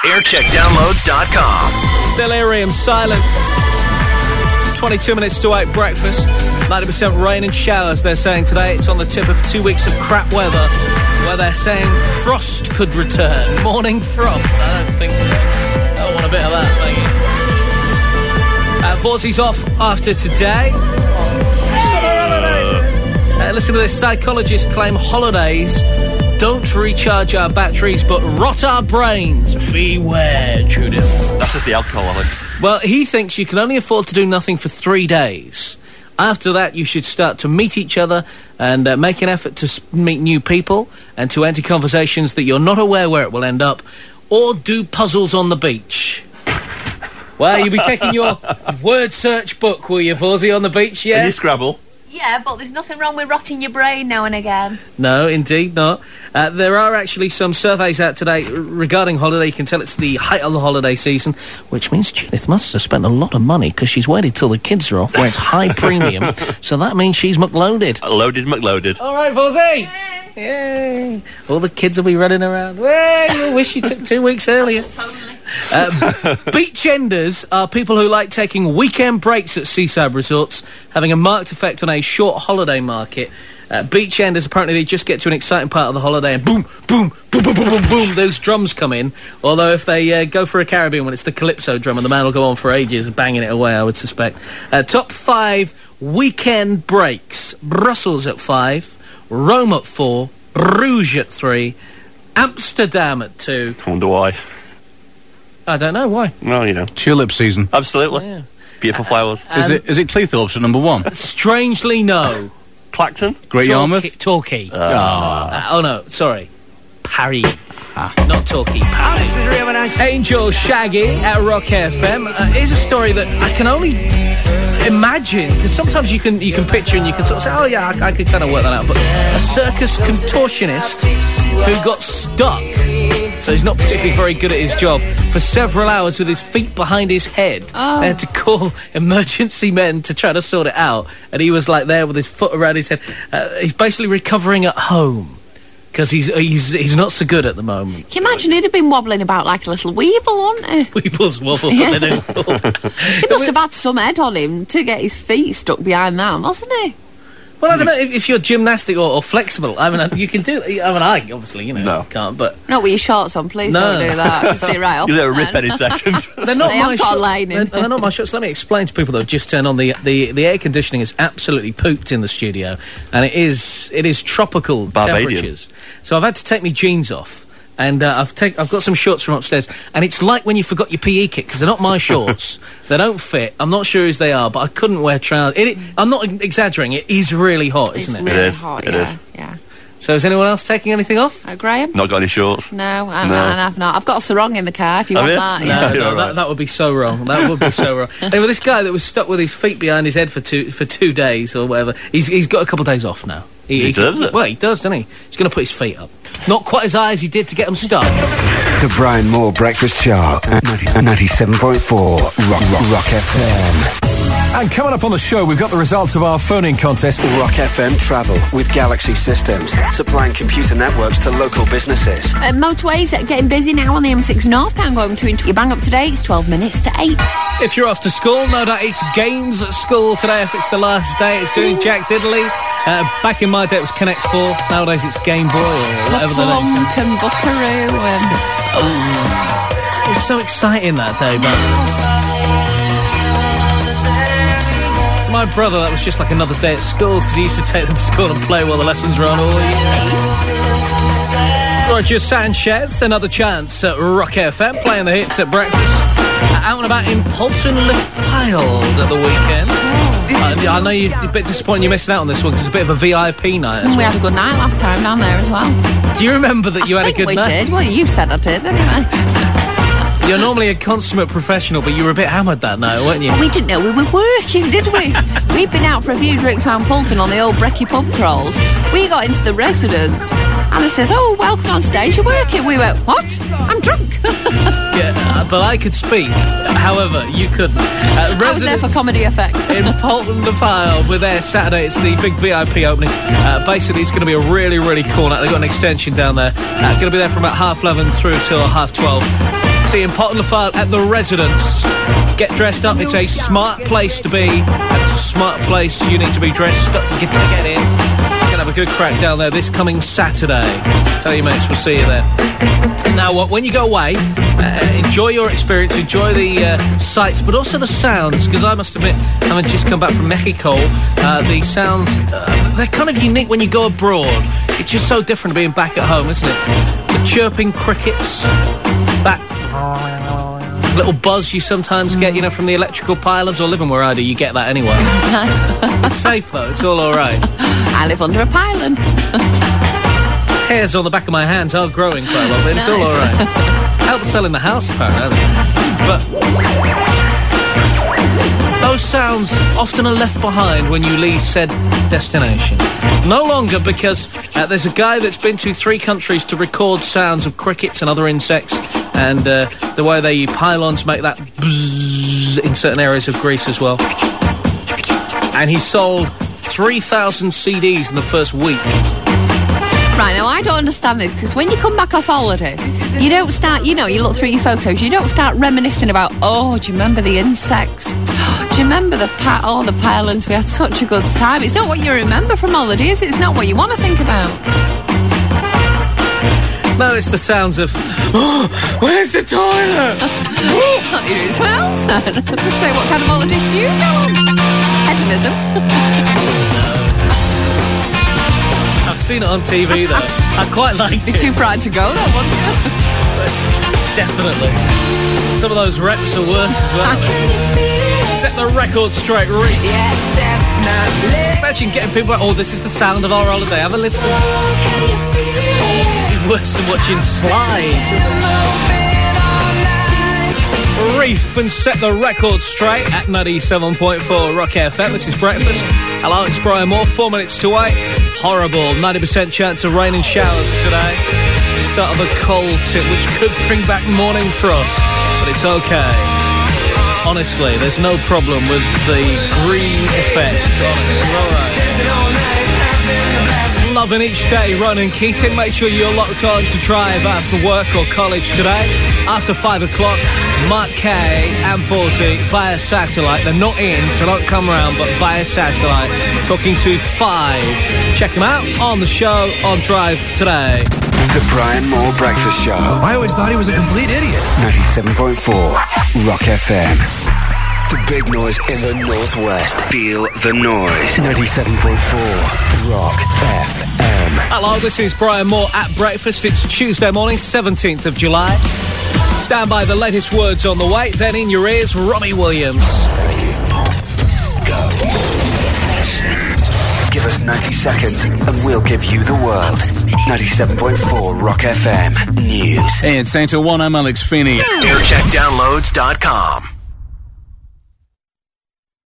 Aircheckdownloads.com. Delirium Silence. It's 22 minutes to 8 breakfast. 90% rain and showers, they're saying today. It's on the tip of 2 weeks of crap weather, where they're saying frost could return. Morning frost. I don't think so. I don't want a bit of that, thank you. Vorsey's off after today. Listen to this. Psychologists claim holidays don't recharge our batteries, but rot our brains. Beware, Judith. That's just the alcohol, I think. Well, he thinks you can only afford to do nothing for 3 days. After that, you should start to meet each other and make an effort to meet new people and to enter conversations that you're not aware where it will end up, or do puzzles on the beach. Well, you'll be taking your word search book, will you, Vorsey, on the beach, yeah? And you Scrabble. Yeah, but there's nothing wrong with rotting your brain now and again. No, indeed not. There are actually some surveys out today regarding holiday. You can tell it's the height of the holiday season, which means Judith must have spent a lot of money because she's waited till the kids are off, where it's high premium. So that means she's McLoaded. Loaded McLoaded. All right, Vorsey. Yay! All the kids will be running around. Hey, you wish you took 2 weeks earlier. Beach enders are people who like taking weekend breaks at seaside resorts, having a marked effect on a short holiday market. Beach enders, apparently they just get to an exciting part of the holiday and boom, boom, boom, boom, boom, boom, boom, those drums come in. Although if they go for a Caribbean one, it's the Calypso drum and the man will go on for ages banging it away, I would suspect. Top 5 weekend breaks. Brussels at 5. Rome at 4, Bruges at 3, Amsterdam at 2. I wonder why. I don't know why. Well, you know. Tulip season. Absolutely. Yeah. Beautiful flowers. Is it Cleethorpes at number 1? Strangely, no. Clacton? Great Yarmouth? Torquay. Oh no, sorry. Paris. Not Torquay, Paris. Angel Shaggy at Rock FM. Here's a story that I can only imagine, because sometimes you can picture and you can sort of say, oh yeah, I could kind of work that out, but a circus contortionist who got stuck, so he's not particularly very good at his job, for several hours with his feet behind his head. They had to call emergency men to try to sort it out, and he was like there with his foot around his head. He's basically recovering at home because he's not so good at the moment. Can you imagine he'd have been wobbling about like a little weeble, wouldn't he? Weebles wobble. Yeah. He must have had some head on him to get his feet stuck behind that, mustn't he? Well, I don't know if you're gymnastic or flexible. I mean, you can do. I mean, I obviously, can't. But not with your shorts on, please. No. Don't do that. I can see right up. You'll let a rip any second. they're not my shorts. They're not my shorts. Let me explain to people that have just turned on the air conditioning is absolutely pooped in the studio, and it is tropical temperatures. So I've had to take my jeans off. And I've got some shorts from upstairs, and it's like when you forgot your PE kit, because they're not my shorts. They don't fit. I'm not sure whose they are, but I couldn't wear trousers. I'm not exaggerating. It is really hot, isn't it? Really it is. Hot, it is. Yeah. So is anyone else taking anything off? Graham? Not got any shorts. No, I've not. I've got a sarong in the car if you want that. No, that would be so wrong. That would be so wrong. Anyway, this guy that was stuck with his feet behind his head for 2 days or whatever, he's got a couple of days off now. He deserves it. Well, he does, doesn't he? He's going to put his feet up. Not quite as high as he did to get them stuck. The Brian Moore Breakfast Show at 97.4 Rock FM. And coming up on the show, we've got the results of our phoning contest. Rock FM Travel with Galaxy Systems, supplying computer networks to local businesses. Motorways are getting busy now on the M6 northbound going to you bang up today. It's 12 minutes to 8. If you're off to school, no doubt it's games at school today. If it's the last day, it's doing Jack Diddley. Back in my day, it was Connect 4. Nowadays, it's Game Boy or whatever the name is. And Buckaroo and... It was so exciting that day, but... My brother, that was just like another day at school, because he used to take them to school and play while the lessons were on all year. Roger Sanchez, another chance at Rock FM, playing the hits at breakfast. Out and about in Polton-le-Fylde at the weekend. I know you're a bit disappointed you're missing out on this one, because it's a bit of a VIP night as well. We had a good night last time down there as well. Do you remember that you had a good night? We did. Well, you said I did, anyway. You're normally a consummate professional, but you were a bit hammered that night, weren't you? We didn't know we were working, did we? We'd been out for a few drinks around Polton on the old Brekkie pub crawls. We got into the residence. Anna says, oh, welcome on stage, you're working. We went, what? I'm drunk. Yeah, but I could speak. However, you couldn't. I was there for comedy effect. In Polton-le-Fylde, we're there Saturday. It's the big VIP opening. Basically, it's going to be a really, really cool night. They've got an extension down there. Going to be there from about 11:30 through till 12:30. See Pot and LaFile at the Residence. Get dressed up. It's a smart place to be. It's a smart place you need to be dressed up to get in. We're going to have a good crack down there this coming Saturday. Tell your mates, we'll see you there. Now, when you go away, enjoy your experience, enjoy the sights, but also the sounds, because I must admit, having just come back from Mexico, the sounds, they're kind of unique when you go abroad. It's just so different to being back at home, isn't it? The chirping crickets, that little buzz you sometimes get, from the electrical pylons, or living where I do, you get that anyway. Nice. It's safe, though. It's all alright. I live under a pylon. Hairs on the back of my hands are growing quite a lot, but it's all alright. Helps selling the house, apparently. But those sounds often are left behind when you leave said destination. No longer, because there's a guy that's been to 3 countries to record sounds of crickets and other insects, and the way the pylons make that bzzz in certain areas of Greece as well. And he sold 3,000 CDs in the first week. Right, now I don't understand this, because when you come back off holiday, you don't start, you look through your photos, you don't start reminiscing about, do you remember the insects? Do you remember the pylons? We had such a good time. It's not what you remember from holiday, is it? It's not what you want to think about. No, it's the sounds of, where's the toilet? It smells. I was going to say, what kind of holidays do you go on? Hedonism. I've seen it on TV, though. I quite liked it. You're too frightened to go, though, wasn't you? Definitely. Some of those reps are worse as well. Set the record straight, Reef. Yes, definitely. Imagine getting people like, this is the sound of our holiday. Have a listen. It's worse than watching Slide. Reef and set the record straight at 97.4 Rock FM. This is Breakfast. Hello, it's Brian Moore. 4 minutes to 8. Horrible. 90% chance of rain and showers today. Start of a cold tip, which could bring back morning frost. But it's okay. Honestly, there's no problem with the green effect. Honestly, all right. Loving each day, Ronan Keating. Make sure you're locked on to drive after work or college today. After 5 o'clock, Mark Kay and 40 via satellite. They're not in, so don't come round, but via satellite. Talking to 5. Check them out on the show on Drive today. The Brian Moore Breakfast Show. I always thought he was a complete idiot. 97.4 Rock FM. The big noise in the northwest. Feel the noise. 97.4 Rock FM. Hello, this is Brian Moore at Breakfast. It's Tuesday morning, 17th of July. Stand by, the latest words on the way. Then in your ears, Robbie Williams. Go. Give us 90 seconds and we'll give you the world. 97.4 Rock FM News. Hey, it's 8:01. I'm Alex Feeney. Aircheckdownloads.com.